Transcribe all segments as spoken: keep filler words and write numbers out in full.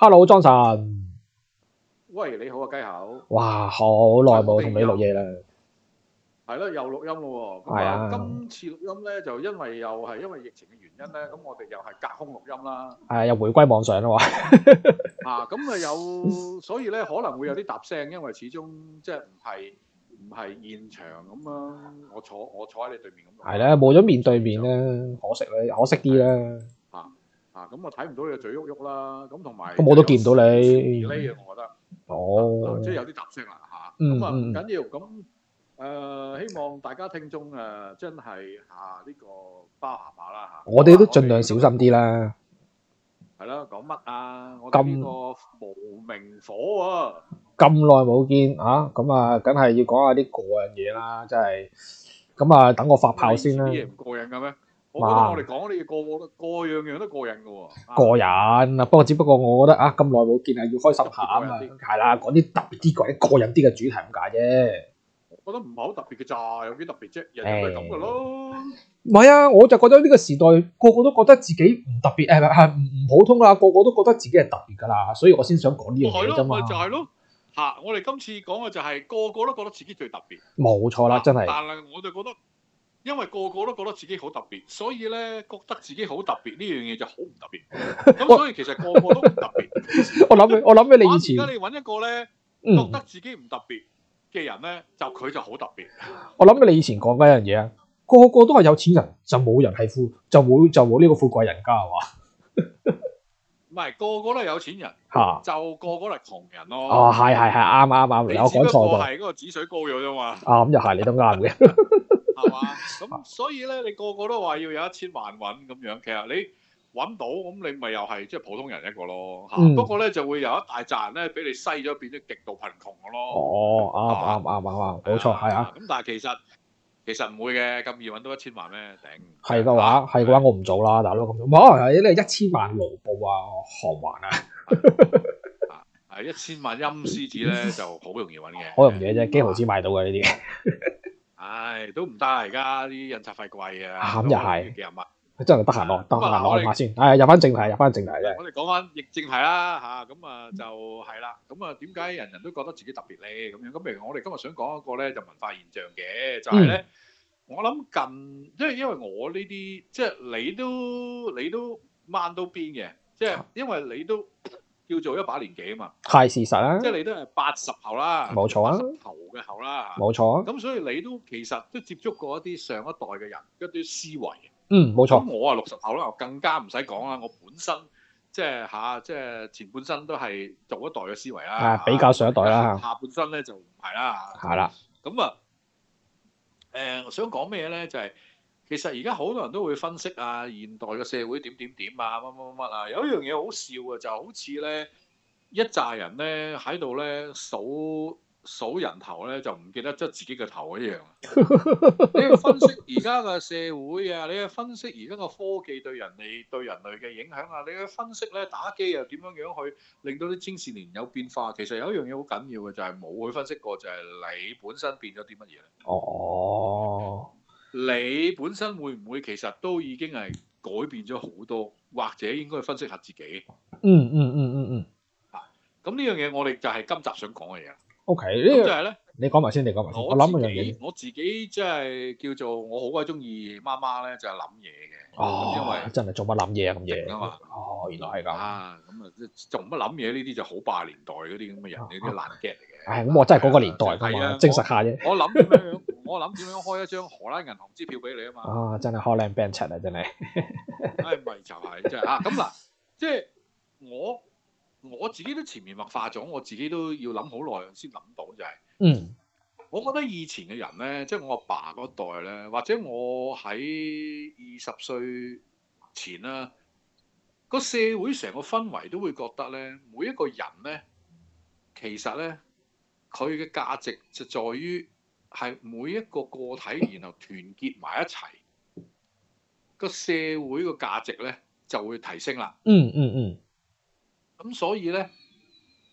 Hello，Johnson。 喂，你好啊，雞口。 哇，好耐冇同你錄嘢啦。 係咯，又錄音咯喎。咁係啊， 啊， 今次錄音咧就因為又係因為疫情嘅原因咧，咁我哋又係隔空錄音啦。 係又回歸網上啦喎。 啊，咁啊有，所以咧可能會有啲嗒聲，因為始終即係唔係唔係現場咁樣，我坐我坐喺你對面咁錄。 係啦，冇咗面對面啦，可惜啦，可惜啲啦。 啊啊，咁我睇唔到你個嘴喐喐啦，咁同埋咁我都見唔到你。 delay 啊，我覺得。 哦。 即係有啲嗒聲啦嚇。 嗯咁啊唔嗯。 緊要，咁。誒、呃，希望大家聽眾誒、呃、真係嚇呢個包涵下啦嚇。 我哋都盡量小心啲啦。 係啦，講乜啊？我哋呢個無名火啊！ 咁耐冇見啊，咁啊，梗係要講下啲過癮嘢啦，真係。咁啊，等我發炮先啦。 啲嘢唔過癮嘅咩？我覺得我哋講啲嘢個個都個樣樣都過癮嘅喎。 過癮啊！不過只不過我覺得啊，咁耐冇見係要開心下啊嘛。係啦，講啲特別啲、過過癮啲嘅主題咁解啫。 我覺得唔係好特別嘅咋，有幾特別啫？人人都係咁嘅咯。 唔係啊，我就覺得呢個時代個個都覺得自己唔特別，誒係唔唔普通啦，個個都覺得自己係特別㗎啦，所以我先想講呢樣嘢啫嘛。 咪就係咯，嚇！我哋今次講嘅就係個個都覺得自己最特別。 冇錯啦，真係。 但係我就覺得，因為個個都覺得自己好特別，所以咧覺得自己好特別呢樣嘢就好唔特別。咁所以其實個個都唔特別。 我諗起我諗起你以前。 而家你揾一個咧覺得自己唔特別嘅人咧，就佢就好特別。 我諗起你以前講嗰樣嘢啊，個個都係有錢人，就冇人係富，就冇就冇呢個富貴人家係嘛？ 唔係個個都係有錢人， 嚇， 就個個都係窮人咯。 哦，係係係啱啱啱，有講錯咗。 係嗰個止水高咗啫嘛。 啊，咁又係，你都啱嘅。 係嘛？咁所以咧，你個個都話要有一千萬揾咁樣，其實你揾到咁，你咪又係即係普通人一個咯嚇。 嗯、 不過咧就會有一大扎人咧俾你篩咗，變咗極度貧窮嘅咯。 哦，啱啱啱啱啱，冇錯，係啊。 咁但係其實其實唔會嘅，咁易揾到一千萬咩？頂。 係嘅話，係嘅話，我唔做啦，大佬咁。可能係呢一千萬盧布啊，韓環啊。 係一千萬陰司紙咧就好容易揾嘅。 好容易嘅啫，幾毫子買到嘅呢啲。 唉，都唔得啊！而家啲印刷費貴啊。 咁又係。 幾廿蚊。 真係得閒攞，得閒攞下先。係入翻正題，入翻正題啫。 我哋講翻逆正題啦嚇，咁啊就係啦。咁啊點解人人都覺得自己特別咧？咁樣咁譬如我哋今日想講一個咧就文化現象嘅，就係咧、嗯、我諗近，即係因為我呢啲即係你都你都掹到邊嘅，即係因為你都叫做一把年紀啊嘛。係事實啊！即係你都係八十後啦，冇錯啊，八十頭嘅後啦，冇錯啊。咁所以你都其實都接觸過一啲上一代嘅人一啲思維。嗯，冇錯。咁我啊六十後啦，我更加唔使講啦。我本身即係嚇，即係前半生都係做一代嘅思維啦。啊，比較上一代啦。下半生咧就唔係啦。係啦。咁啊，誒，我想講咩咧？就係其實而家好多人都會分析啊，現代嘅社會點點點啊，乜乜乜啊。有一樣嘢好笑嘅，就好似咧一紮人咧喺度咧數數人頭咧，就唔記得咗自己嘅頭一樣。你去分析而家嘅社會啊，你去分析而家個科技對人哋對人類嘅影響啊，你去分析咧打機又點樣樣去令到啲青少年有變化。其實有一樣嘢好緊要嘅，就係冇去分析過，就係你本身變咗啲乜嘢咧？哦，你本身會唔會其實都已經係改變咗好多，或者應該去分析下自己？嗯嗯嗯嗯嗯。啊，咁呢樣嘢我哋就係今集想講嘅嘢。O K， 呢個就係咧，你講埋先，你講埋先。我諗嗰樣嘢，我自己即係叫做我好鬼中意媽媽咧，就係諗嘢嘅。哦，因為真係做乜諗嘢啊咁嘢啊嘛。哦，原來係咁。啊，咁啊，做乜諗嘢呢啲就好霸年代嗰啲咁嘅人，呢啲爛 get 嚟嘅。唉，咁我真係嗰個年代㗎嘛，證實下啫。我諗點樣樣，我諗點樣開一張荷蘭銀行支票俾你啊嘛。啊，真係 Holland Bank 七啊，真係。唉，咪就係即係啊，咁嗱，即係我。我自己都潛移默化咗，我自己都要諗好耐先諗到就係、是，嗯，我覺得以前嘅人咧，即係我阿爸嗰代咧，或者我喺二十歲前啦，個社會成個氛圍都會覺得咧，每一個人咧，其實咧，佢嘅價值就在於係每一個個體，然後團結埋一齊，個社會個價值咧就會提升啦。嗯嗯嗯。咁所以咧，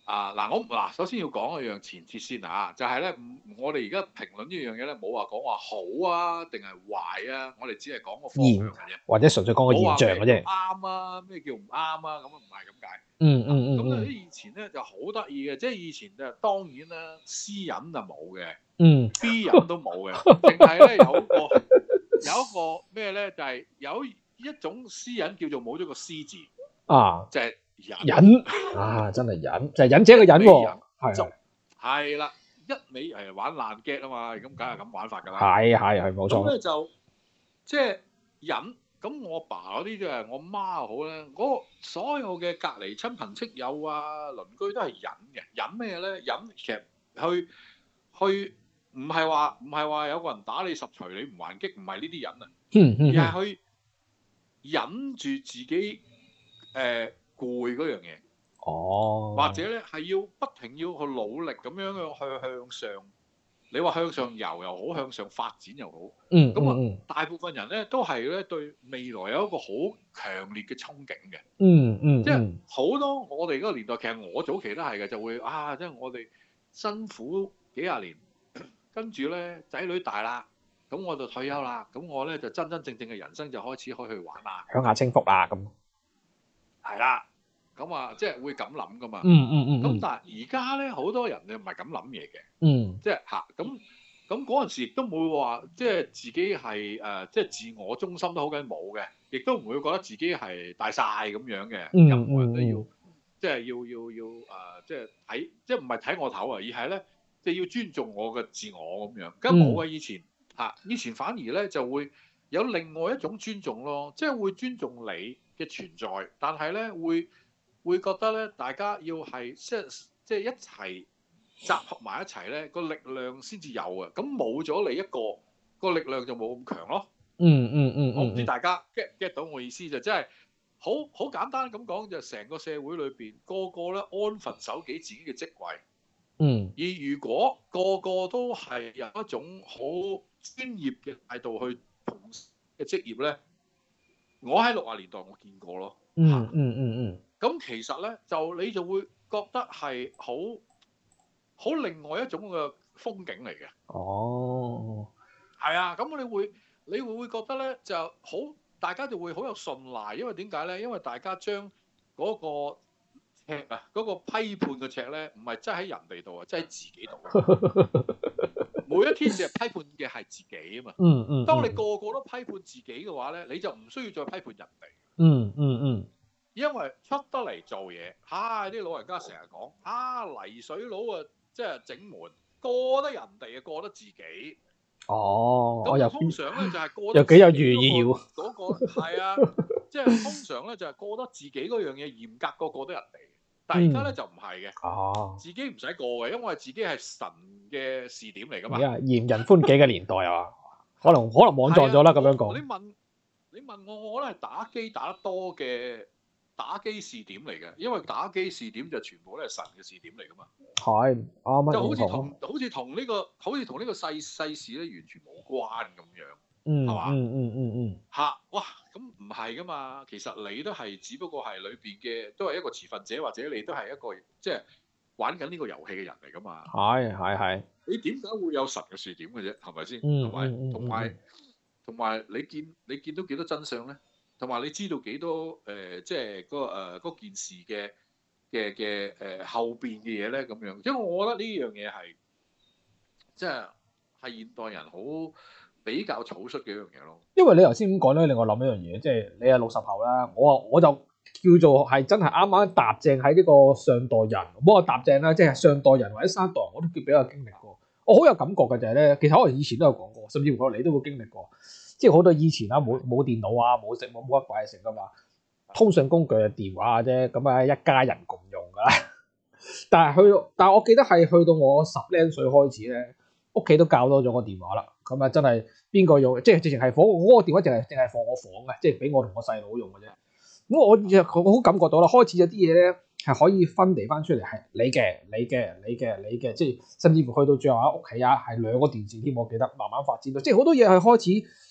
啊嗱，我嗱首先要講一樣前設先啊，就係咧，我哋而家評論呢樣嘢咧，冇話講話好啊定係壞啊，我哋只係講個方向嘅啫， 或者純粹講個現象嘅啫。 啱啊，咩叫唔啱啊？咁啊唔係咁解。 嗯嗯嗯。 咁咧以前咧就好得意嘅，即係以前就當然啦，私隱就冇嘅， 嗯 B 隱都冇嘅，淨係咧有一個有一個咩咧，就係、是、有一種私隱叫做冇咗個私字啊， 就係隱隱啊，真係隱，就係、是、隱者嘅隱喎，係係啦，一味誒玩爛 get 啊嘛，咁梗係咁玩法㗎啦， 係係係冇錯。 咁咧就即係隱。咁我爸嗰啲就係我媽好咧，嗰所有嘅隔離親朋戚友啊、鄰居都係忍嘅。忍咩咧？忍其實去去唔係話唔係話有個人打你十錘你唔還擊，唔係呢啲忍啊， 嗯嗯、 而係去忍住自己誒攰嗰樣嘢。 哦， 或者咧係要不停要去努力咁樣樣去向上。你話向上游又好，向上發展又好， 嗯， 咁啊、 嗯， 大部分人咧都係咧對未來有一個好強烈嘅憧憬嘅， 嗯嗯， 即係好多我哋嗰個年代，其實我早期都係嘅，就會啊，即係我哋辛苦幾廿年，跟住咧仔女大啦，咁我就退休啦，咁我咧就真真正正嘅人生就開始可以去玩啦， 享下清福啦，咁係啦，咁啊即係會咁諗噶嘛， 嗯嗯嗯， 咁但係而家咧好多人咧唔係咁諗嘢嘅。 嗯， 即係嚇咁咁嗰陣時亦都冇話即係自己係誒、呃、即係自我中心都好緊冇嘅，亦都唔會覺得自己係大晒咁樣嘅。 嗯、 任何人都要、 嗯、 即係要要要誒、呃、即係睇即係唔係睇我頭啊，而係咧即係要尊重我嘅自我咁樣。咁冇嘅以前嚇、啊，以前反而咧就會有另外一種尊重咯，即係會尊重你嘅存在，但係咧會會覺得咧大家要係即係即係一齊。集合埋一齊咧，個力量先至有啊！咁冇咗你一個，個力量就冇咁強咯。 嗯嗯嗯， 我唔知大家 get get 到我意思就即係好好簡單咁講，就成個社會裏邊個個咧安分守己自己嘅職位。 嗯。 而如果個個都係有一種好專業嘅態度去從事嘅職業咧，我喺六十年代我見過咯。 嗯嗯嗯嗯。咁其實咧就你就會覺得係好。好另外一種嘅風景嚟嘅。哦，係啊，咁你會你會會覺得咧就好，大家就會好有信賴，因為點解咧？因為大家將嗰個尺啊，嗰、嗰個批判嘅尺咧，唔係擠喺人哋度啊，擠喺自己度。每一天就係批判嘅係自己啊嘛。嗯嗯。當你個個都批判自己嘅話咧，你就唔需要再批判人哋。嗯嗯嗯。因為出得嚟做嘢，嚇啲老人家成日講啊泥水佬啊。即係整門過得人哋啊，過得自己。哦，咁又通常咧就係過得自己又幾有寓意喎。嗰個係啊，即係通常咧就係過得自己嗰樣嘢嚴格過過得人哋。但係而家咧就唔係嘅。哦，自己唔使過嘅，因為自己係神嘅視點嚟㗎嘛。而家嚴人寬己嘅年代啊，可能可能網撞咗啦咁樣講。你問你問我，我咧係打機打得多嘅。打機視點嚟嘅，因為打機視點就全部都係神嘅視點嚟噶嘛。係啱啱就好似同好似同呢個好似同呢個世世事咧完全冇關咁樣，嗯，係嘛？嗯嗯嗯嗯嚇，哇！咁唔係噶嘛，其實你都係只不過係裏邊嘅都係一個持份者，或者你都係一個即係玩緊呢個遊戲嘅人嚟噶嘛。係係係。你點解會有神嘅視點嘅啫？係咪先？同埋同埋同埋你見你見到幾多真相咧？同埋你知道幾多誒、呃，即係嗰個件事嘅嘅嘅誒後邊嘅嘢咧咁樣，因為我覺得呢樣嘢係即係係現代人好比較草率嘅一樣嘢咯。因為你頭先咁講咧，令我諗一樣嘢，即係你係六十後啦，我啊我就叫做係真係啱啱踏正喺呢個上代人，唔好話踏正啦，即係上代人或者三代人我都叫比較經歷過。我好有感覺嘅就係咧，其實我以前都有講過，甚至乎你都會經歷過。即係好多以前啦，冇冇電腦啊，冇食冇冇乜鬼食噶嘛，通訊工具係電話啫，咁啊一家人共用噶啦。但係去到，但係我記得係去到我十零歲開始咧，屋企都教多咗個電話啦。咁啊真係邊個用，即係直情係放嗰個電話，淨係淨係放我房嘅，即係俾我同我細佬用嘅啫。咁我我好感覺到啦，開始有啲嘢咧係可以分離翻出嚟，係你嘅、你嘅、你嘅、你嘅，即係甚至乎去到最後喺屋企啊，係兩個電視添。我記得慢慢發展到，即係好多嘢係開始。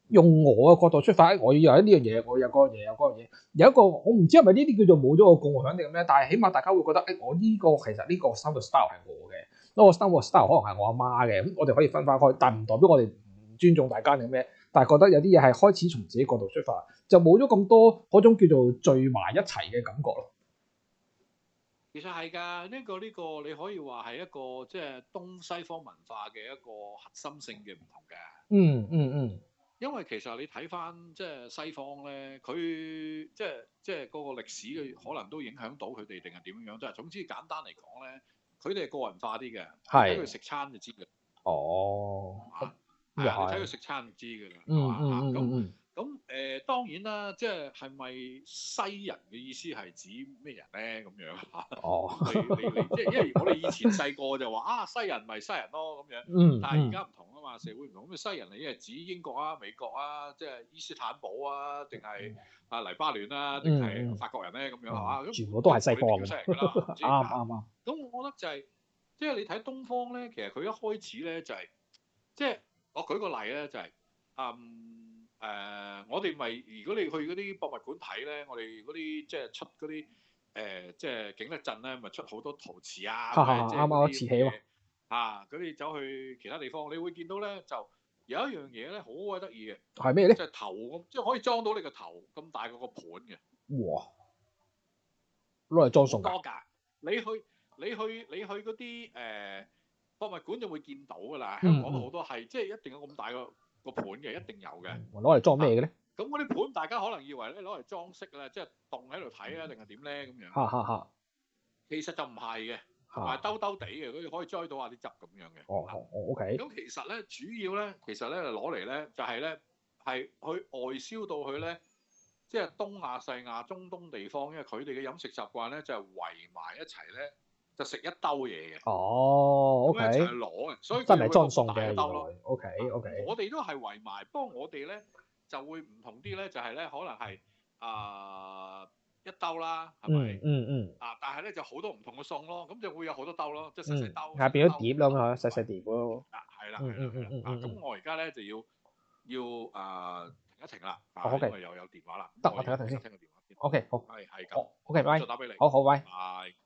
用我嘅角度出發，我要有呢樣嘢，我有嗰樣嘢，有嗰樣嘢，有一個我唔知係咪呢啲叫做冇咗個共享定咁樣，但係起碼大家會覺得，誒、欸、我呢、這個其實呢個生活 style 係我嘅，呢個生活 style 可能係我阿媽嘅，咁我哋可以分翻開，但唔代表我哋唔尊重大家定咩，但係覺得有啲嘢係開始從自己角度出發，就冇咗咁多嗰種叫做聚埋一齊嘅感覺咯。 其實係㗎，呢、這個呢、這個你可以話係一個即係東西方文化嘅一個核心性嘅唔同嘅。 嗯嗯嗯。 因為其實你睇翻即係西方咧，佢即係即係嗰個歷史嘅可能都影響到佢哋定係點樣樣，即係總之簡單嚟講咧，佢哋係個人化啲嘅，睇佢食餐就知嘅。 哦， 啊， 係係啊，你睇佢食餐就知㗎啦，係嗯嘛嗯嗯咁嗯咁誒當然啦，即係係咪西人嘅意思係指咩人咧？咁樣哦， 咁你你你即係因為我哋以前細個就話啊西人咪西人咯咁樣， 嗯但係而家唔同啊嘛，社會唔同咁西人你係指英國啊、美國啊，即係伊斯坦堡啊，定係啊黎巴嫩啊，定係法國人咧咁樣係嘛？咁全部都係西方嘅，西人㗎啦，係咪先？ 啱啱啱。 咁我覺得就係即係你睇東方咧，其實佢一開始咧就係即係我舉個例咧就係嗯。誒、呃，我哋咪如果你去嗰啲博物館睇咧，我哋嗰啲即係出嗰啲誒，即係景德鎮咧，咪出好多陶瓷啊，即係啱啱嗰啲瓷器喎。 啊，嗰啲走去其他地方，你會見到咧，就有一樣嘢咧，好鬼得意嘅。 係咩咧？ 就係頭咁，即係可以裝到你個頭咁大個個盤嘅。 哇！攞嚟裝餸㗎？ 多㗎。你去你去你去嗰啲誒博物館就會見到㗎啦。香港好多係、嗯嗯、即係一定有咁大個。個盤嘅一定有嘅， 攞嚟裝咩嘅咧？ 咁嗰啲盤大家可能以為咧攞嚟裝飾咧，即係棟喺度睇啊，定係點咧咁樣？ 哈哈哈！ 其實就唔係嘅，係兜兜地嘅，佢可以栽到下啲汁咁樣嘅。 哦哦，OK。 咁其實咧，主要咧，其實咧攞嚟咧，就係咧係去外銷到去咧，即係東亞、西亞、中東地方，因為佢哋嘅飲食習慣咧就係圍埋一齊咧。就食一兜嘢嘅， 哦，OK， 咁一齊攞嘅，所以真係裝餸嘅一兜咯。 OK OK， 我哋都係圍埋，不過我哋咧就會唔同啲咧，就係咧可能係啊一兜啦，係咪？ 嗯嗯啊，但係咧就好多唔同嘅餸咯，咁就會有好多兜咯，即係細細兜， 係變咗碟啦嘛，細細碟咯。 啊，係啦係啦係啦，啊咁我而家咧就要要啊停一停啦，啊因為又有電話啦， 得我停一停先， 聽個電話先。 OK 好， 係係咁 ，OK 拜， 再打俾你， 好好拜。 係。